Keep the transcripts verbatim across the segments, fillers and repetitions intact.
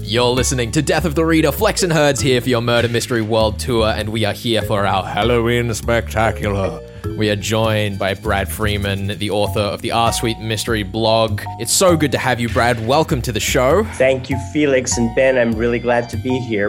You're listening to Death of the Reader. Flex and Herds here for your Murder Mystery World Tour, and we are here for our Halloween Spectacular. We are joined by Brad Freeman, the author of the R Suite Mystery blog. It's so good to have you, Brad. Welcome to the show. Thank you, Felix and Ben. I'm really glad to be here.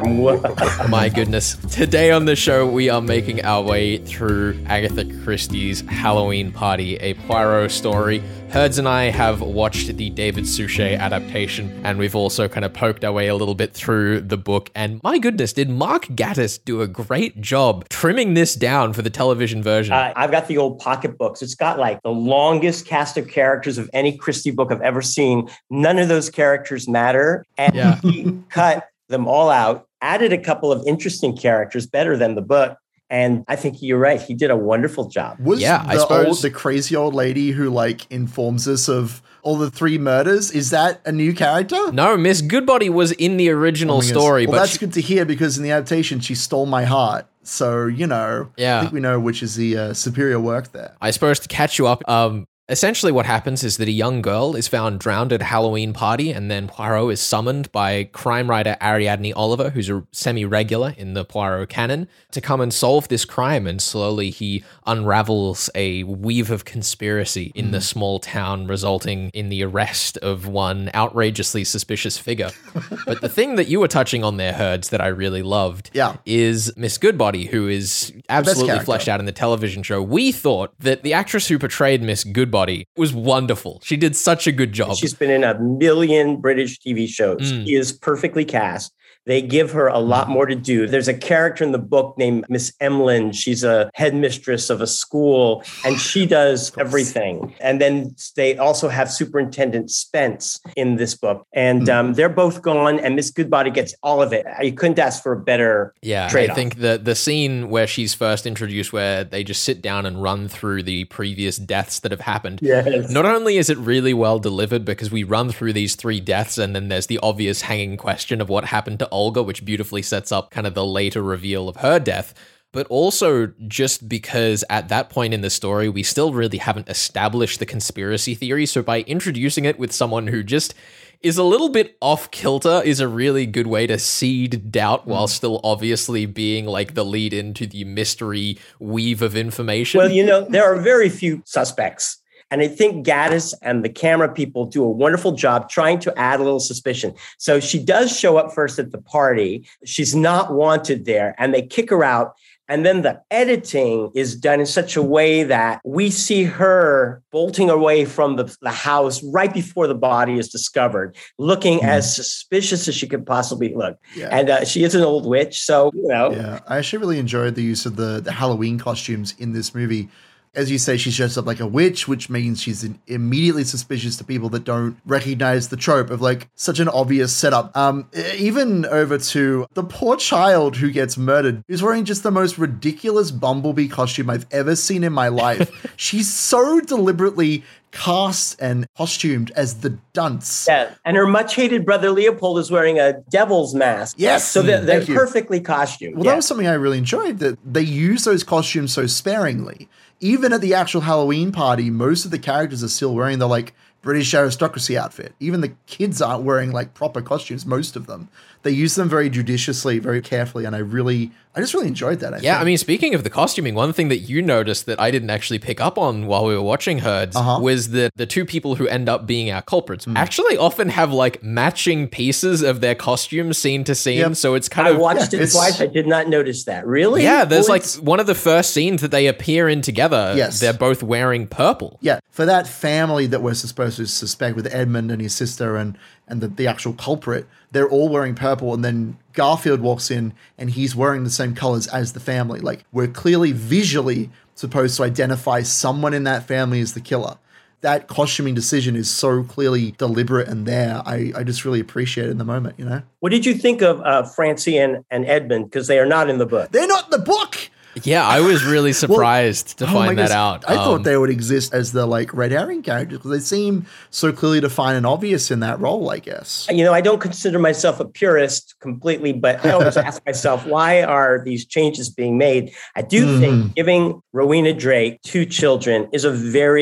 My goodness. Today on the show, we are making our way through Agatha Christie's Halloween Party, a Poirot story. Herds and I have watched the David Suchet adaptation, and we've also kind of poked our way a little bit through the book. And my goodness, did Mark Gatiss do a great job trimming this down for the television version? Uh, I've got the old pocketbooks. It's got like the longest cast of characters of any Christie book I've ever seen. None of those characters matter. And yeah. He cut them all out, added a couple of interesting characters better than the book. And I think you're right. He did a wonderful job. Was yeah, the I suppose old, the crazy old lady who like informs us of all the three murders, is that a new character? No, Miss Goodbody was in the original oh story. Well, but that's she- good to hear because in the adaptation, she stole my heart. So, you know, yeah. I think we know which is the uh, superior work there. I suppose to catch you up, um, essentially what happens is that a young girl is found drowned at a Halloween party, and then Poirot is summoned by crime writer Ariadne Oliver, who's a semi-regular in the Poirot canon, to come and solve this crime. And slowly he unravels a weave of conspiracy in mm. the small town, resulting in the arrest of one outrageously suspicious figure. But the thing that you were touching on there, Herds, that I really loved yeah. is Miss Goodbody, who is absolutely fleshed out in the television show. We thought that the actress who portrayed Miss Goodbody was wonderful. She did such a good job. She's been in a million British T V shows. Mm. She is perfectly cast. They give her a lot more to do. There's a character in the book named Miss Emlyn. She's a headmistress of a school, and she does everything. And then they also have Superintendent Spence in this book. And um, they're both gone, and Miss Goodbody gets all of it. You couldn't ask for a better yeah, trade-off. I think the, the scene where she's first introduced, where they just sit down and run through the previous deaths that have happened. Yes. Not only is it really well delivered, because we run through these three deaths, and then there's the obvious hanging question of what happened to Olga, which beautifully sets up kind of the later reveal of her death, but also just because at that point in the story, we still really haven't established the conspiracy theory. So by introducing it with someone who just is a little bit off kilter is a really good way to seed doubt while still obviously being like the lead into the mystery weave of information. Well, you know, there are very few suspects. And I think Gatiss and the camera people do a wonderful job trying to add a little suspicion. So she does show up first at the party. She's not wanted there, and they kick her out. And then the editing is done in such a way that we see her bolting away from the, the house right before the body is discovered, looking mm. as suspicious as she could possibly look. Yeah. And uh, she is an old witch, so, you know. Yeah, I actually really enjoyed the use of the, the Halloween costumes in this movie. As you say, she shows up like a witch, which means she's immediately suspicious to people that don't recognize the trope of like such an obvious setup. Um, even over to the poor child who gets murdered, who's wearing just the most ridiculous bumblebee costume I've ever seen in my life. She's so deliberately cast and costumed as the dunce. Yeah, and her much hated brother Leopold is wearing a devil's mask. Yes, so they're, they're perfectly costumed. Well, yeah. that was something I really enjoyed, that they use those costumes so sparingly. Even at the actual Halloween party, most of the characters are still wearing the like British aristocracy outfit. Even the kids aren't wearing like proper costumes, most of them. They use them very judiciously, very carefully, and I really, I just really enjoyed that. I yeah, think. I mean, speaking of the costuming, one thing that you noticed that I didn't actually pick up on while we were watching Herds uh-huh. was that the two people who end up being our culprits mm. actually often have like matching pieces of their costumes scene to scene. Yep. So it's kind I of... I watched yeah, it twice. I did not notice that. Really? Yeah, there's well, like one of the first scenes that they appear in together. Yes. They're both wearing purple. Yeah, for that family that we're supposed to suspect with Edmund and his sister and, and the, the actual culprit, they're all wearing purple, and then Garfield walks in and he's wearing the same colors as the family. Like, we're clearly visually supposed to identify someone in that family as the killer. That costuming decision is so clearly deliberate and there. I, I just really appreciate it in the moment, you know? What did you think of uh, Francie and, and Edmund? Because they are not in the book. They're not in the book! Yeah, I was really surprised well, to oh find that out. I um, thought they would exist as the like red herring characters because they seem so clearly defined and obvious in that role, I guess. You know, I don't consider myself a purist completely, but I always ask myself, why are these changes being made? I do mm. think giving Rowena Drake two children is a very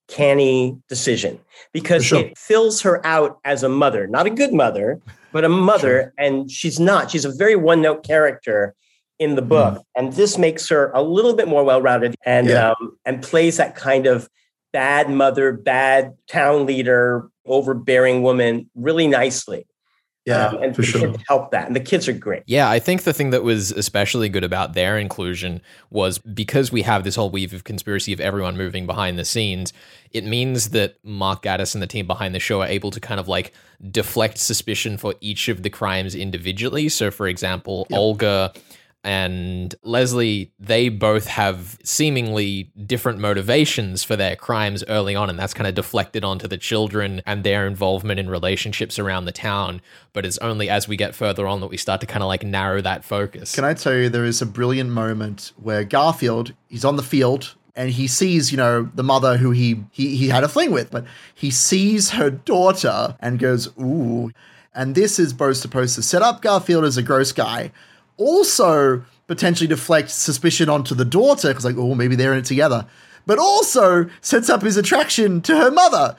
canny decision because sure. it fills her out as a mother, not a good mother, but a mother. Sure. And she's not. She's a very one-note character in the book. Mm. And this makes her a little bit more well-rounded and yeah. um, and plays that kind of bad mother, bad town leader, overbearing woman really nicely. Yeah, um, and for the sure. kids help that. And the kids are great. Yeah, I think the thing that was especially good about their inclusion was because we have this whole weave of conspiracy of everyone moving behind the scenes, it means that Mark Gatiss and the team behind the show are able to kind of like deflect suspicion for each of the crimes individually. So, for example, yep. Olga and Leslie, they both have seemingly different motivations for their crimes early on, and that's kind of deflected onto the children and their involvement in relationships around the town. But it's only as we get further on that we start to kind of like narrow that focus. Can I tell you, there is a brilliant moment where Garfield, he's on the field, and he sees, you know, the mother who he, he he had a fling with, but he sees her daughter and goes, ooh. And this is both supposed to set up Garfield as a gross guy, also potentially deflect suspicion onto the daughter, because like, oh, maybe they're in it together, but also sets up his attraction to her mother.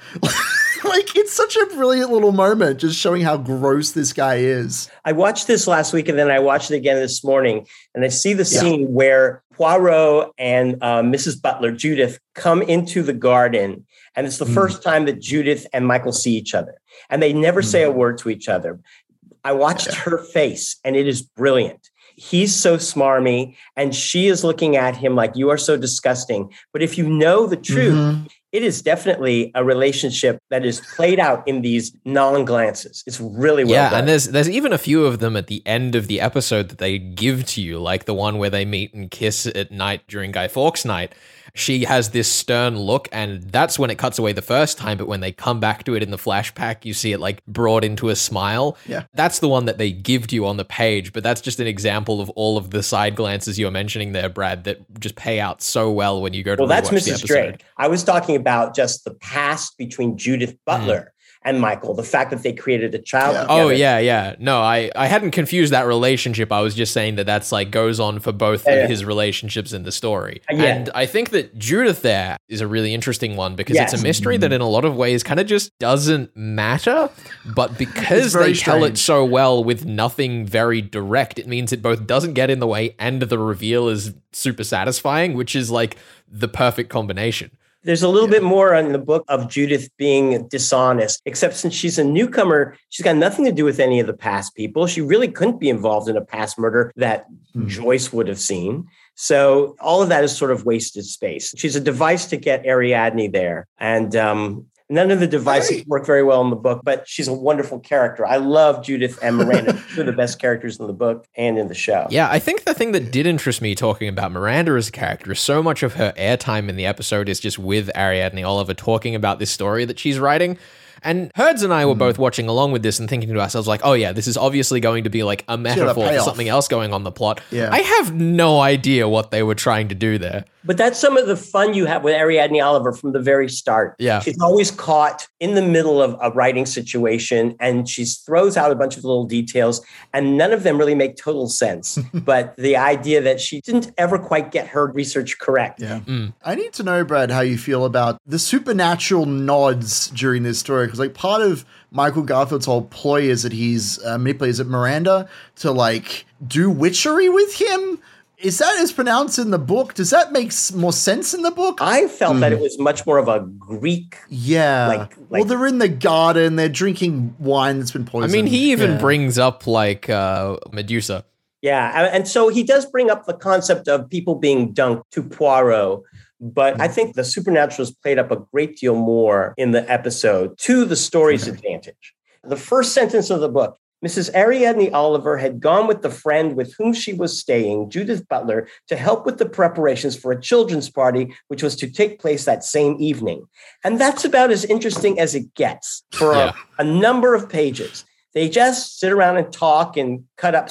Like, it's such a brilliant little moment, just showing how gross this guy is. I watched this last week and then I watched it again this morning, and I see the scene yeah. where Poirot and uh, Missus Butler, Judith, come into the garden, and it's the mm. first time that Judith and Michael see each other, and they never mm. say a word to each other. I watched yeah. her face, and it is brilliant. He's so smarmy, and she is looking at him like, you are so disgusting. But if you know the truth, mm-hmm. it is definitely a relationship that is played out in these non-glances. It's really well yeah, done. And there's there's even a few of them at the end of the episode that they give to you, like the one where they meet and kiss at night during Guy Fawkes night. She has this stern look, and that's when it cuts away the first time, but when they come back to it in the flashback, you see it like brought into a smile. Yeah. That's the one that they give to you on the page, but that's just an example of all of the side glances you're mentioning there, Brad, that just pay out so well when you go to well, that's rewatch Missus the episode. Drake. I was talking about just the past between Judith Butler mm. and Michael, the fact that they created a child yeah. together. Oh, yeah, yeah. No, I, I hadn't confused that relationship. I was just saying that that's like goes on for both yeah, of yeah. his relationships in the story. Yeah. And I think that Judith there is a really interesting one because yes. it's a mystery that in a lot of ways kind of just doesn't matter. But because they strange. tell it so well with nothing very direct, it means it both doesn't get in the way and the reveal is super satisfying, which is like the perfect combination. There's a little yeah. bit more in the book of Judith being dishonest, except since she's a newcomer, she's got nothing to do with any of the past people. She really couldn't be involved in a past murder that mm. Joyce would have seen. So all of that is sort of wasted space. She's a device to get Ariadne there. And um, none of the devices hey. work very well in the book, but she's a wonderful character. I love Judith and Miranda. Two of the best characters in the book and in the show. Yeah, I think the thing that did interest me talking about Miranda as a character is so much of her airtime in the episode is just with Ariadne Oliver talking about this story that she's writing. And Herds and I were mm. both watching along with this and thinking to ourselves like, oh yeah, this is obviously going to be like a metaphor for something else going on the plot. Yeah. I have no idea what they were trying to do there. But that's some of the fun you have with Ariadne Oliver from the very start. Yeah. She's always caught in the middle of a writing situation, and she throws out a bunch of little details, and none of them really make total sense. But the idea that she didn't ever quite get her research correct. Yeah. Mm. I need to know, Brad, how you feel about the supernatural nods during this story. Because like part of Michael Garfield's whole ploy is that he's uh, manipulates Miranda to like do witchery with him. Is that as pronounced in the book? Does that make more sense in the book? I felt mm. that it was much more of a Greek. Yeah. Like, like, well, they're in the garden. They're drinking wine that's been poisoned. I mean, he even yeah. brings up like uh, Medusa. Yeah. And so he does bring up the concept of people being dunked to Poirot. But I think the supernatural has played up a great deal more in the episode to the story's okay. advantage. The first sentence of the book, Missus Ariadne Oliver had gone with the friend with whom she was staying, Judith Butler, to help with the preparations for a children's party, which was to take place that same evening. And that's about as interesting as it gets for yeah. a, a number of pages. They just sit around and talk and cut up stuff.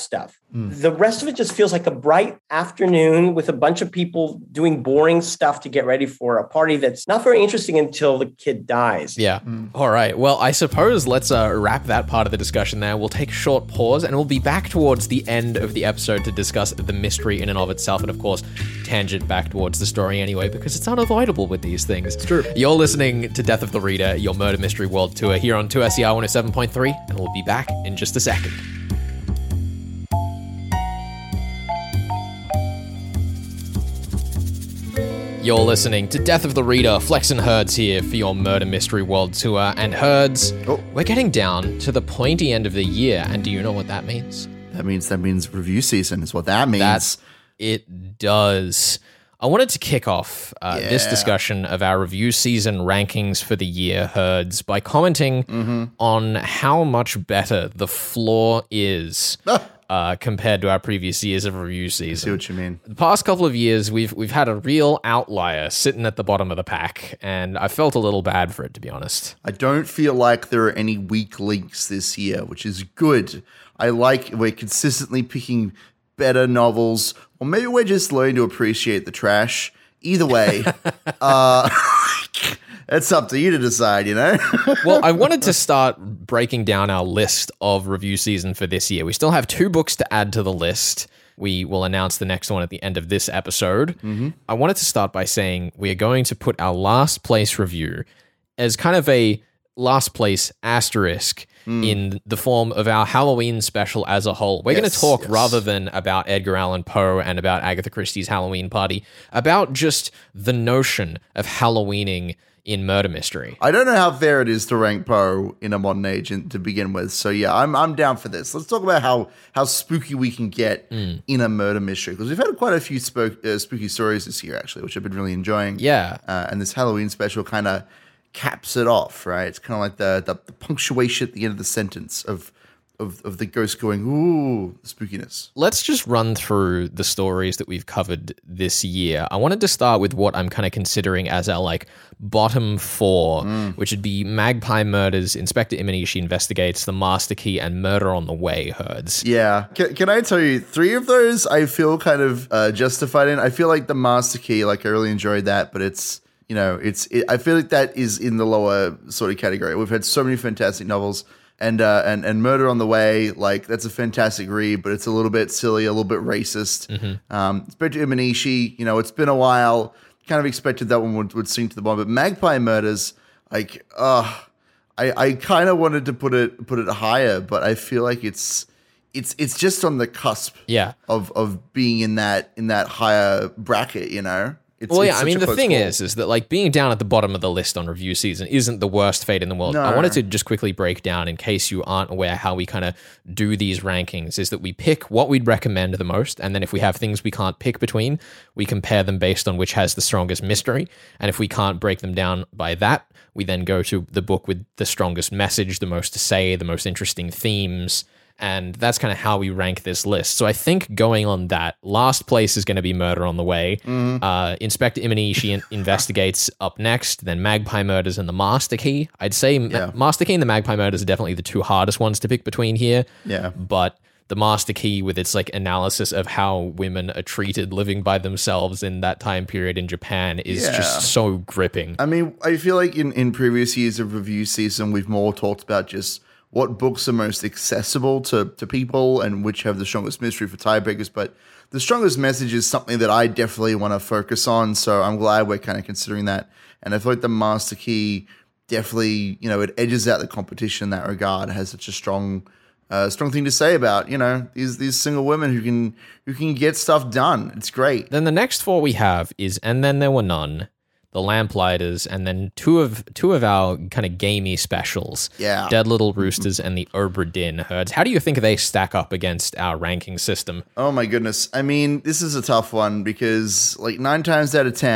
The rest of it just feels like a bright afternoon with a bunch of people doing boring stuff to get ready for a party that's not very interesting until the kid dies. Yeah. Mm. All right. Well, I suppose let's uh, wrap that part of the discussion there. We'll take a short pause and we'll be back towards the end of the episode to discuss the mystery in and of itself. And of course, tangent back towards the story anyway, because it's unavoidable with these things. It's true. You're listening to Death of the Reader, your Murder Mystery World Tour here on two S E R one oh seven point three, and we'll be back in just a second. You're listening to Death of the Reader. Flex and Herds here for your Murder Mystery World Tour. And Herds, oh. we're getting down to the pointy end of the year. And do you know what that means? That means that means review season is what that means. That it does. I wanted to kick off uh, yeah. this discussion of our review season rankings for the year, Herds, by commenting mm-hmm. on how much better the floor is. Uh, compared to our previous years of review season. I see what you mean. The past couple of years, we've we've had a real outlier sitting at the bottom of the pack, and I felt a little bad for it, to be honest. I don't feel like there are any weak links this year, which is good. I like we're consistently picking better novels, or maybe we're just learning to appreciate the trash. Either way, uh, it's up to you to decide, you know? Well, I wanted to start breaking down our list of review season for this year. We still have two books to add to the list. We will announce the next one at the end of this episode. Mm-hmm. I wanted to start by saying we are going to put our last place review as kind of a last place asterisk mm. in the form of our Halloween special as a whole. We're yes, going to talk yes. rather than about Edgar Allan Poe and about Agatha Christie's Halloween Party, about just the notion of Halloweening in murder mystery. I don't know how fair it is to rank Poe in a modern age in, to begin with. So yeah, I'm I'm down for this. Let's talk about how how spooky we can get mm. in a murder mystery, because we've had quite a few spook, uh, spooky stories this year, actually, which I've been really enjoying. Yeah, uh, and this Halloween special kind of caps it off, right? It's kind of like the, the the punctuation at the end of the sentence of. Of, of the ghost going, ooh, spookiness. Let's just run through the stories that we've covered this year. I wanted to start with what I'm kind of considering as our like bottom four, mm. which would be Magpie Murders, Inspector Imanishi Investigates, The Master Key, and Murder on the Way, Herds. Yeah. Can, can I tell you, three of those I feel kind of uh, justified in. I feel like The Master Key, like I really enjoyed that, but it's, you know, it's. It, I feel like that is in the lower sort of category. We've had so many fantastic novels. And uh, and and Murder on the Way, like that's a fantastic read, but it's a little bit silly, a little bit racist. Mm-hmm. Um, Inspector Imanishi, you know, it's been a while. Kind of expected that one would, would sink to the bottom, but Magpie Murders, like, uh, I I kind of wanted to put it put it higher, but I feel like it's it's it's just on the cusp, yeah. of of being in that in that higher bracket, you know. It's, well, it's yeah, I mean, the thing call. is, is that like being down at the bottom of the list on review season isn't the worst fate in the world. No. I wanted to just quickly break down, in case you aren't aware how we kind of do these rankings, is that we pick what we'd recommend the most, and then if we have things we can't pick between, we compare them based on which has the strongest mystery, and if we can't break them down by that, we then go to the book with the strongest message, the most to say, the most interesting themes. And that's kind of how we rank this list. So I think going on that, last place is going to be Murder on the Way. Mm-hmm. Uh, Inspector Imanishi in- investigates up next, then Magpie Murders and The Master Key. I'd say yeah. Ma- Master Key and The Magpie Murders are definitely the two hardest ones to pick between here. Yeah. But The Master Key, with its like analysis of how women are treated living by themselves in that time period in Japan, is yeah. just so gripping. I mean, I feel like in, in previous years of review season, we've more talked about just what books are most accessible to, to people and which have the strongest mystery for tiebreakers. But the strongest message is something that I definitely want to focus on. So I'm glad we're kind of considering that. And I feel like The Master Key definitely, you know, it edges out the competition in that regard. It has such a strong, uh, strong thing to say about, you know, these these single women who can who can get stuff done. It's great. Then the next four we have is And Then There Were None, The Lamplighters, and then two of two of our kind of gamey specials. Yeah. Dead Little Roosters and the Obra Dinn Herds. How do you think they stack up against our ranking system? Oh my goodness. I mean, this is a tough one because like nine times out of ten,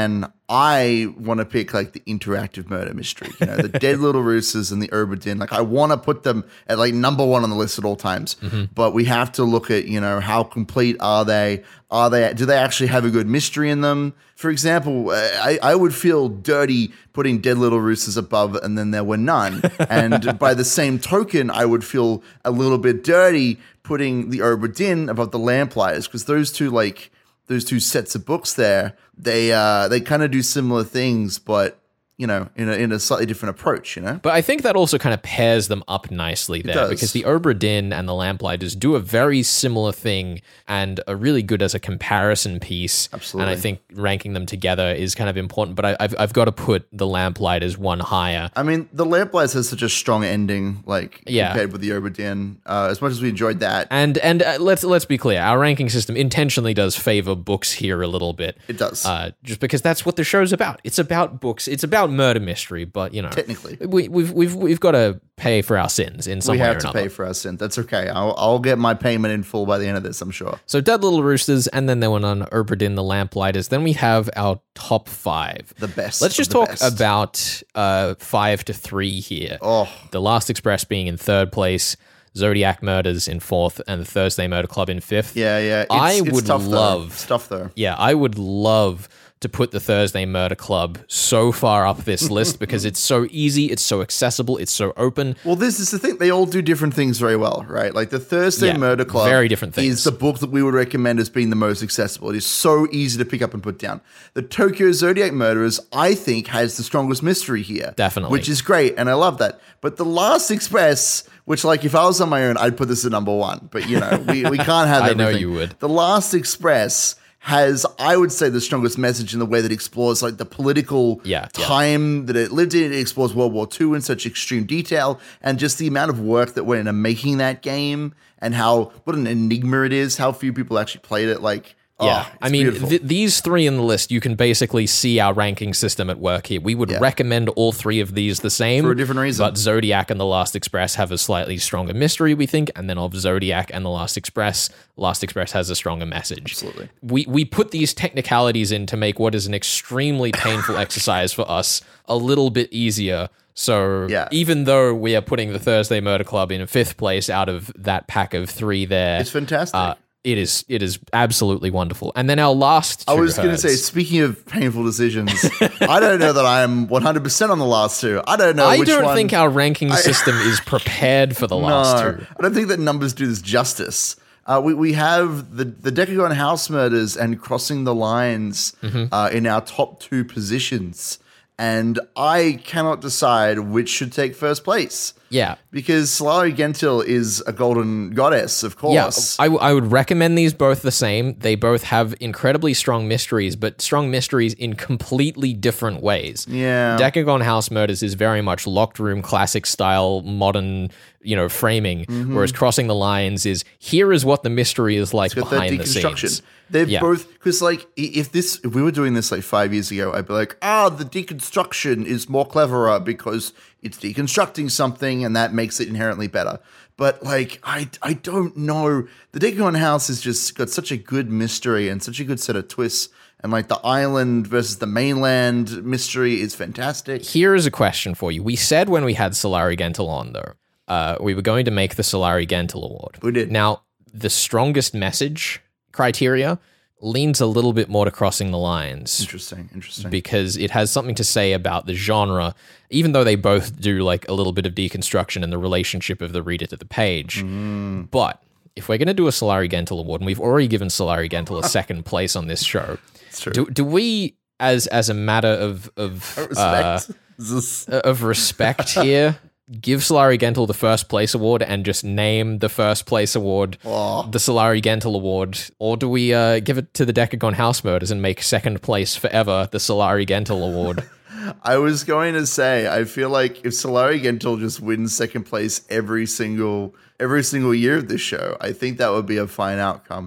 I want to pick like the interactive murder mystery, you know, the Dead Little Roosters and the Obra Dinn. Like I want to put them at like number one on the list at all times, Mm-hmm. but we have to look at, you know, how complete are they? Are they, do they actually have a good mystery in them? For example, I, I would feel dirty putting Dead Little Roosters above and then there were none. And by the same token, I would feel a little bit dirty putting the Obra Dinn above the Lamplighters, because those two like, those two sets of books there, they uh, they kind of do similar things, but you know, in a, in a slightly different approach, you know? But I think that also kind of pairs them up nicely there, does. because the Obra Dinn and the Lamplighters do a very similar thing and are really good as a comparison piece. Absolutely. And I think ranking them together is kind of important, but I, I've, I've got to put the Lamplighters one higher. I mean, the Lamplighters has such a strong ending, like, Yeah. compared with the Obra Dinn. Uh, as much as we enjoyed that, And and uh, let's let's be clear, our ranking system intentionally does favor books here a little bit. it does. Uh, just because that's what the show's about. It's about books. It's about murder mystery, but you know, Technically. we, we've we've we've got to pay for our sins in some we way have or to another. pay for our sin. That's okay. I'll, I'll get my payment in full by the end of this, I'm sure. So Dead Little Roosters, and then there were on Obra Dinn, the Lamplighters. Then we have our top five. The best. Let's of just the talk best. about uh, five to three here. Oh, The Last Express being in third place, Zodiac Murders in fourth, and the Thursday Murder Club in fifth. yeah, yeah. It's, I it's would tough, though. love- It's tough, though. Yeah, I would love to put the Thursday Murder Club so far up this list because it's so easy, it's so accessible, it's so open. Well, this is the thing. They all do different things very well, right? Like the Thursday Yeah, Murder Club very different things. is the book that we would recommend as being the most accessible. It is so easy to pick up and put down. The Tokyo Zodiac Murderers, I think, has the strongest mystery here. Definitely. Which is great, and I love that. But The Last Express, which, like, if I was on my own, I'd put this at number one. But, you know, we, we can't have I everything. know you would. The Last Express has, I would say, the strongest message in the way that it explores like the political Yeah, yeah. time that it lived in. It explores World War Two in such extreme detail, and just the amount of work that went into making that game, and how what an enigma it is. How few people actually played it. Like, Yeah, oh, I it's mean, beautiful. th- these three in the list, you can basically see our ranking system at work here. We would Yeah. recommend all three of these the same. For a different reason. But Zodiac and The Last Express have a slightly stronger mystery, we think, and then of Zodiac and The Last Express, Last Express has a stronger message. Absolutely. We, we put these technicalities in to make what is an extremely painful exercise for us a little bit easier. So Yeah. even though we are putting the Thursday Murder Club in fifth place out of that pack of three there, it's fantastic. uh, it is it is absolutely wonderful. And then our last two I was going to herds. say, speaking of painful decisions, I don't know that I'm one hundred percent on the last two. I don't know I which don't one. think our ranking system is prepared for the last no, two. I don't think that numbers do this justice. Uh, we, we have the, the Decagon House Murders and Crossing the Lines Mm-hmm. uh, in our top two positions. And I cannot decide which should take first place. Yeah. Because Solari Gentil is a golden goddess, of Yeah, course. I, w- I would recommend these both the same. They both have incredibly strong mysteries, but strong mysteries in completely different ways. Yeah. Decagon House Murders is very much locked room, classic style, modern, you know, framing, Mm-hmm. whereas Crossing the Lines is here is what the mystery is like Got that behind the deconstruction. scenes. They've Yeah. both, because like i- if this, if we were doing this like five years ago, I'd be like, ah, the deconstruction is more cleverer because it's deconstructing something and that makes it inherently better. But like, I, I don't know. The Decagon House has just got such a good mystery and such a good set of twists. And like the island versus the mainland mystery is fantastic. Here is a question for you. We said when we had Solari Gentil on, though, uh, we were going to make the Solari Gentil Award. We did. Now, the strongest message criteria leans a little bit more to Crossing the Lines Interesting, interesting. because it has something to say about the genre, even though they both do like a little bit of deconstruction and the relationship of the reader to the page. Mm. But if we're going to do a Solari Gentil Award, and we've already given Solari Gentil a second place on this show, true. do, do we, as as a matter of of uh, Respect. This- of respect here, give Solari Gentil the first place award and just name the first place award Aw. the Solari Gentil Award? Or do we uh, give it to the Decagon House Murders and make second place forever the Solari Gentil Award? I was going to say, I feel like if Solari Gentil just wins second place every single every single year of this show, I think that would be a fine outcome.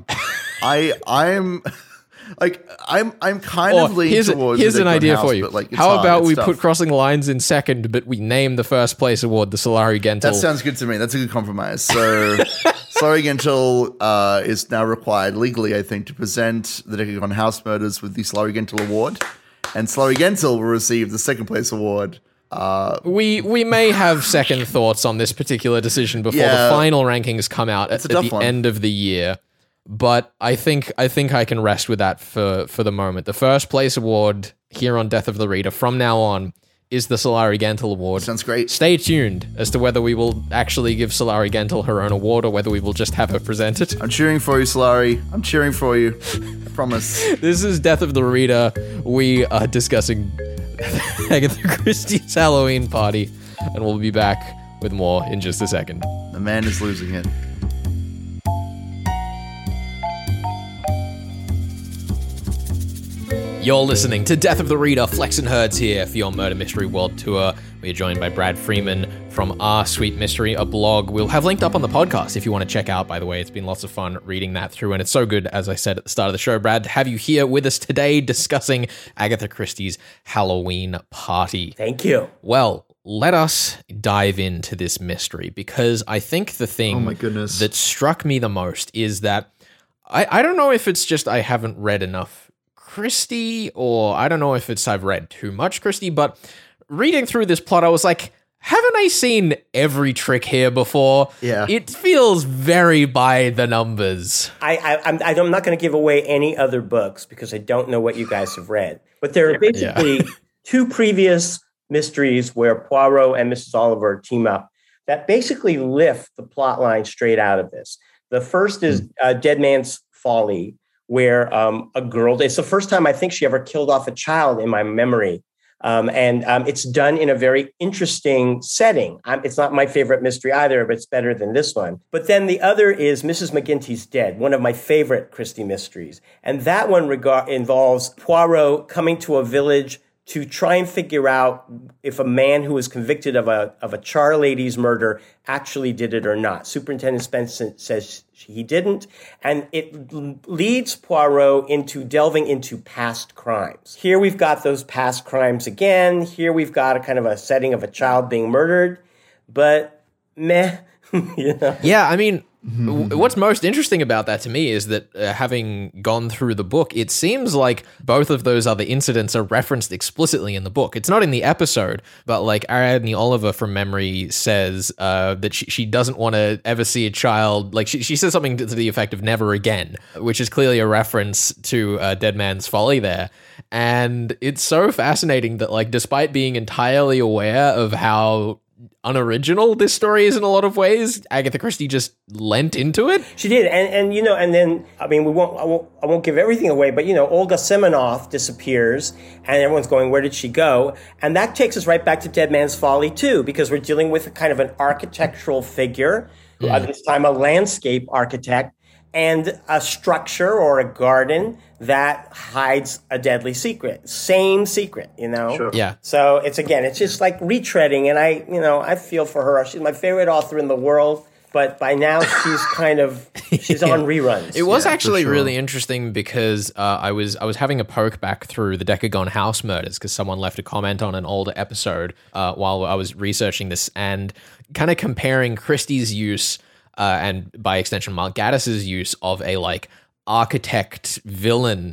I I'm like I'm I'm kind Or of leaning here's, a- towards here's the an Decagon idea House, for you. but, like, it's How hard, about it's we tough. put Crossing the Lines in second, but we name the first place award the Solari Gentil? That sounds good to me. That's a good compromise. So Solari Gentil uh, is now required legally, I think, to present the Decagon House Murders with the Solari Gentil Award. and Solari Gentill will receive the second place award. Uh, we we may have second thoughts on this particular decision before Yeah. the final rankings come out at, a at tough the one. end of the year. But I think I think I can rest with that for, for the moment. The first place award here on Death of the Reader from now on is the Solari Gentill Award. Sounds great. Stay tuned as to whether we will actually give Solari Gentill her own award or whether we will just have her present it. I'm cheering for you, Solari. I'm cheering for you. I promise. This is Death of the Reader. We are discussing Agatha Christie's Halloween Party, and we'll be back with more in just a second. The man is losing it. You're listening to Death of the Reader. Flex and Herds here for your Murder Mystery World Tour. We are joined by Brad Freeman from Our Sweet Mystery, a blog we'll have linked up on the podcast if you want to check out, by the way. It's been lots of fun reading that through, and it's so good, as I said at the start of the show, Brad, to have you here with us today discussing Agatha Christie's Halloween Party. Thank you. Well, let us dive into this mystery, because I think the thing Oh my goodness. that struck me the most is that I, I don't know if it's just I haven't read enough Christie, or I don't know if it's I've read too much Christie, but reading through this plot, I was like, haven't I seen every trick here before? Yeah. It feels very by the numbers. I, I, I'm, I'm not going to give away any other books because I don't know what you guys have read. But there are basically two previous mysteries where Poirot and Missus Oliver team up that basically lift the plot line straight out of this. The first is uh, Dead Man's Folly, where um, a girl, it's the first time I think she ever killed off a child in my memory. Um, and um, it's done in a very interesting setting. Um, it's not my favorite mystery either, but it's better than this one. But then the other is Missus McGinty's Dead, one of my favorite Christie mysteries. And that one rega- involves Poirot coming to a village to try and figure out if a man who was convicted of a of a char lady's murder actually did it or not. Superintendent Spencer says he didn't, and it leads Poirot into delving into past crimes. Here we've got those past crimes again. Here we've got a kind of a setting of a child being murdered, but meh. You know? Yeah, I mean, w- what's most interesting about that to me is that uh, having gone through the book, it seems like both of those other incidents are referenced explicitly in the book. It's not in the episode, but like Ariadne Oliver from memory says uh, that she, she doesn't want to ever see a child, like she, she says something to the effect of never again, which is clearly a reference to uh, Dead Man's Folly there. And it's so fascinating that, like, despite being entirely aware of how unoriginal this story is in a lot of ways, Agatha Christie just lent into it. She did, and and you know, and then I mean, we won't, I won't, I won't give everything away, but you know, Olga Semenoff disappears, and everyone's going, "Where did she go?" And that takes us right back to Dead Man's Folly too, because we're dealing with a kind of an architectural figure, mm. uh, this time a landscape architect, and a structure or a garden that hides a deadly secret. Same secret, you know? Sure. Yeah. So it's, again, it's just like retreading. And I, you know, I feel for her. She's my favorite author in the world. But by now she's kind of, she's on reruns. It was Yeah, actually for sure. really interesting because uh, I was I was having a poke back through the Decagon House murders because someone left a comment on an older episode uh, while I was researching this, and kind of comparing Christie's use Uh, and by extension, Mark Gaddis's use of a like architect villain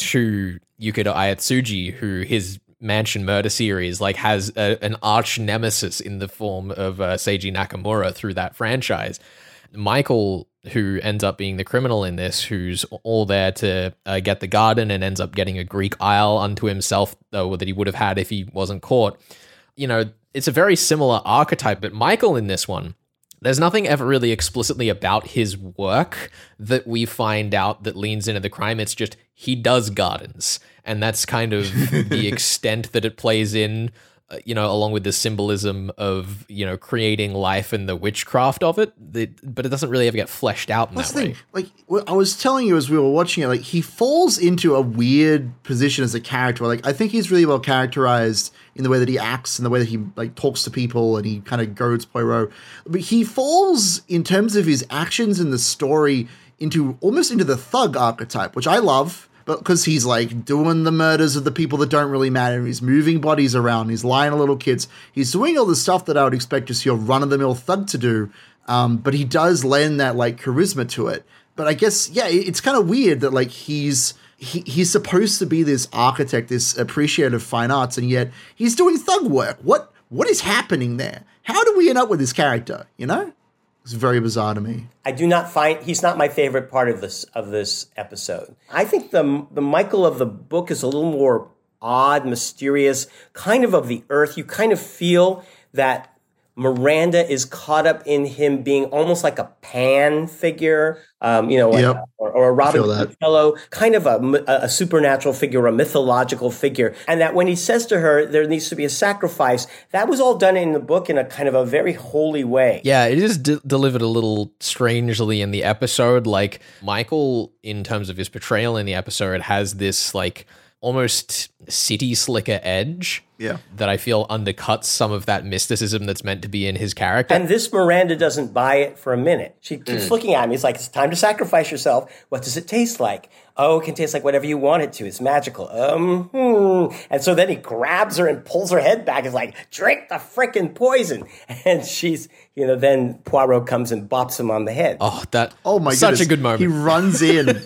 to Yukito Ayatsuji, who his Mansion Murder series like has a, an arch nemesis in the form of uh, Seiji Nakamura through that franchise. Michael, who ends up being the criminal in this, who's all there to uh, get the garden and ends up getting a Greek isle unto himself, though, that he would have had if he wasn't caught. You know, it's a very similar archetype, but Michael in this one, there's nothing ever really explicitly about his work that we find out that leans into the crime. It's just he does gardens. And that's kind of the extent that it plays in, uh, you know, along with the symbolism of, you know, creating life and the witchcraft of it. The, but it doesn't really ever get fleshed out in That's that the way. thing. Like what I was telling you as we were watching it, like he falls into a weird position as a character. Like I think he's really well characterized in the way that he acts and the way that he like talks to people and he kind of goads Poirot. But he falls in terms of his actions in the story into almost into the thug archetype, which I love. But because he's like doing the murders of the people that don't really matter, he's moving bodies around, he's lying to little kids, he's doing all the stuff that I would expect to see a run-of-the-mill thug to do. Um, but he does lend that like charisma to it. But I guess, yeah, it's kind of weird that like he's he, he's supposed to be this architect, this appreciator of fine arts, and yet he's doing thug work. What what is happening there? How do we end up with this character? You know, it's very bizarre to me. I do not find he's not my favorite part of this of this episode. I think the the Michael of the book is a little more odd, mysterious, kind of of the earth. You kind of feel that Miranda is caught up in him being almost like a Pan figure, um, you know, like Yep. a, or, or a Robin Goodfellow, kind of a, a supernatural figure, a mythological figure. And that when he says to her, there needs to be a sacrifice, that was all done in the book in a kind of a very holy way. Yeah, it is de- delivered a little strangely in the episode. Like, Michael, in terms of his portrayal in the episode, has this, like, almost city slicker edge Yeah. that I feel undercuts some of that mysticism that's meant to be in his character. And this Miranda doesn't buy it for a minute. She keeps looking at me. It's like, it's time to sacrifice yourself. What does it taste like? Oh, it can taste like whatever you want it to. It's magical. Um, hmm. And so then he grabs her and pulls her head back. It's like, drink the frickin' poison. And she's, you know, then Poirot comes and bops him on the head. oh, that Oh my such goodness. a good moment. He runs in.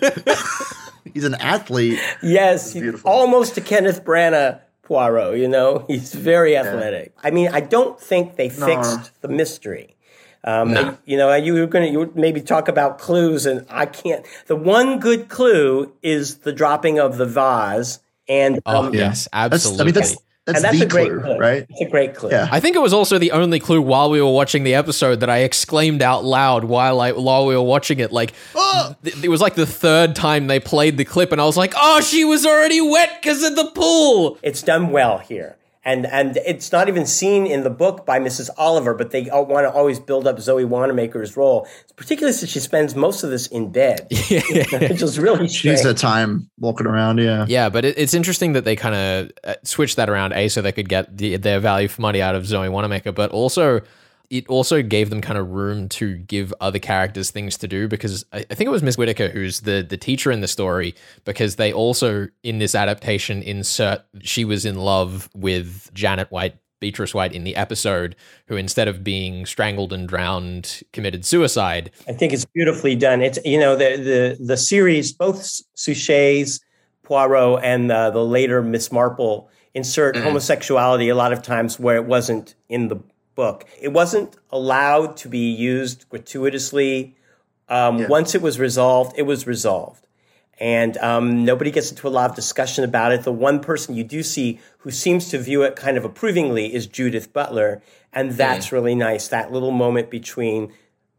He's an athlete. Yes, he- beautiful. almost a Kenneth Branagh Poirot, you know? He's very athletic. I mean, I don't think they fixed the mystery. Um, No. and, you know, you were going to you would maybe talk about clues, and I can't. The one good clue is the dropping of the vase. And oh, um, yes, That's, absolutely. I mean, that's, that's, and that's the a great clue, clue, right? It's a great clue. Yeah. I think it was also the only clue while we were watching the episode that I exclaimed out loud while I while we were watching it. Like, th- it was like the third time they played the clip, and I was like, "Oh, she was already wet because of the pool." It's done well here. And and it's not even seen in the book by Missus Oliver, but they all want to always build up Zoe Wanamaker's role, particularly since she spends most of this in bed, which is really strange. She's her time walking around, yeah. Yeah, but it, it's interesting that they kind of uh, switched that around, A, so they could get the, their value for money out of Zoe Wanamaker, but also it also gave them kind of room to give other characters things to do, because I, I think it was Miss Whitaker who's the, the teacher in the story, because they also, in this adaptation, insert she was in love with Janet White, Beatrice White in the episode, who instead of being strangled and drowned, committed suicide. I think it's beautifully done. It's, you know, the the the series, both Suchet's, Poirot, and uh, the later Miss Marple insert mm-hmm. homosexuality a lot of times where it wasn't in the book. It wasn't allowed to be used gratuitously. Um, yeah. Once it was resolved, it was resolved. And um, nobody gets into a lot of discussion about it. The one person you do see who seems to view it kind of approvingly is Judith Butler. And that's mm. really nice. That little moment between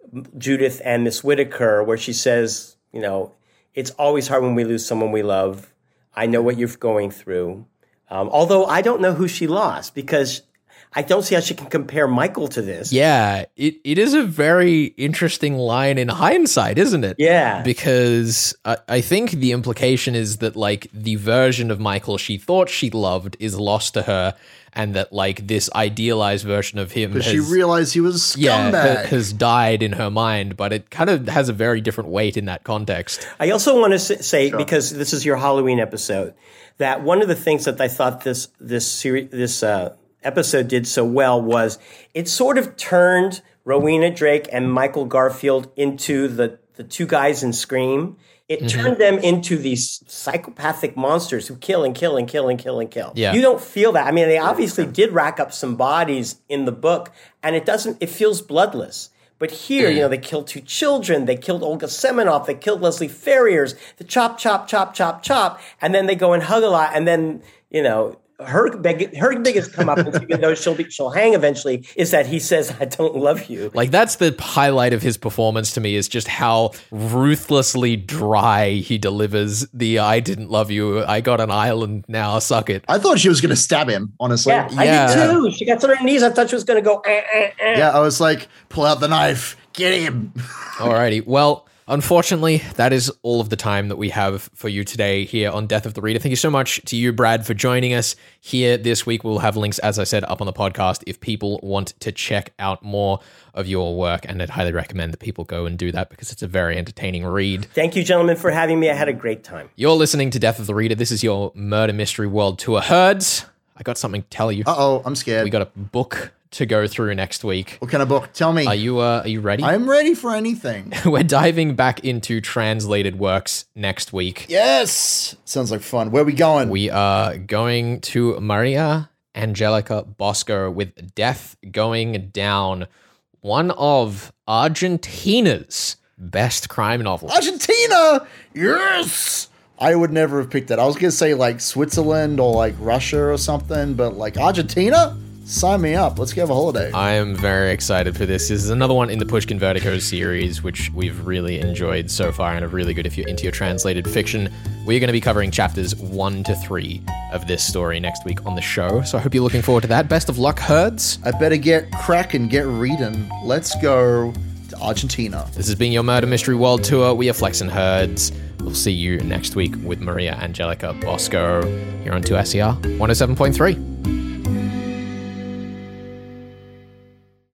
Judith and Miss Whitaker where she says, you know, it's always hard when we lose someone we love. I know what you're going through. Um, although I don't know who she lost, because I don't see how she can compare Michael to this. Yeah, it, it is a very interesting line in hindsight, isn't it? Yeah. Because I, I think the implication is that, like, the version of Michael she thought she loved is lost to her, and that, like, this idealized version of him But has, she realized he was a scumbag. yeah, ha- has died in her mind, but it kind of has a very different weight in that context. I also want to say, Sure. because this is your Halloween episode, that one of the things that I thought this this series, this uh, episode did so well was it sort of turned Rowena Drake and Michael Garfield into the, the two guys in Scream. It mm-hmm. turned them into these psychopathic monsters who kill and kill and kill and kill and kill. Yeah. You don't feel that. I mean, they obviously did rack up some bodies in the book, and it doesn't, it feels bloodless. But here, mm. you know, they killed two children. They killed Olga Semenoff. They killed Leslie Ferriers. The chop, chop, chop, chop, chop. And then they go and hug a lot. And then, you know, her big, her biggest come up, even though she'll be, she'll hang eventually, is that he says, "I don't love you." Like, that's the highlight of his performance to me, is just how ruthlessly dry he delivers the "I didn't love you. I got an island now. Suck it." I thought she was going to stab him, honestly. Yeah, I Yeah. did too. She got on her knees. I thought she was going to go, eh, eh, eh. Yeah, I was like, pull out the knife. Get him. Alrighty. Well, unfortunately, that is all of the time that we have for you today here on Death of the Reader. Thank you so much to you, Brad, for joining us here this week. We'll have links, as I said, up on the podcast if people want to check out more of your work, and I'd highly recommend that people go and do that because it's a very entertaining read. Thank you, gentlemen, for having me. I had a great time. You're listening to Death of the Reader. This is your Murder Mystery World Tour. Herds, I got something to tell you. Uh-oh, I'm scared. We got a book to go through next week. What kind of book? Tell me. Are you uh, are you ready? I'm ready for anything. We're diving back into translated works next week. Yes! Sounds like fun. Where are we going? We are going to Maria Angelica Bosco with Death Going Down, one of Argentina's best crime novels. Argentina! Yes! I would never have picked that. I was going to say like Switzerland or like Russia or something, but like Argentina? Sign me up. Let's go have a holiday. I am very excited for this. This is another one in the Pushkin Vertigo series, which we've really enjoyed so far and are really good if you're into your translated fiction. We're going to be covering chapters one to three of this story next week on the show, so I hope you're looking forward to that. Best of luck, Herds. I better get cracking, get reading. Let's go to Argentina. This has been your Murder Mystery World Tour. We are Flex and Herds. We'll see you next week with Maria Angelica Bosco here on two S E R one oh seven point three.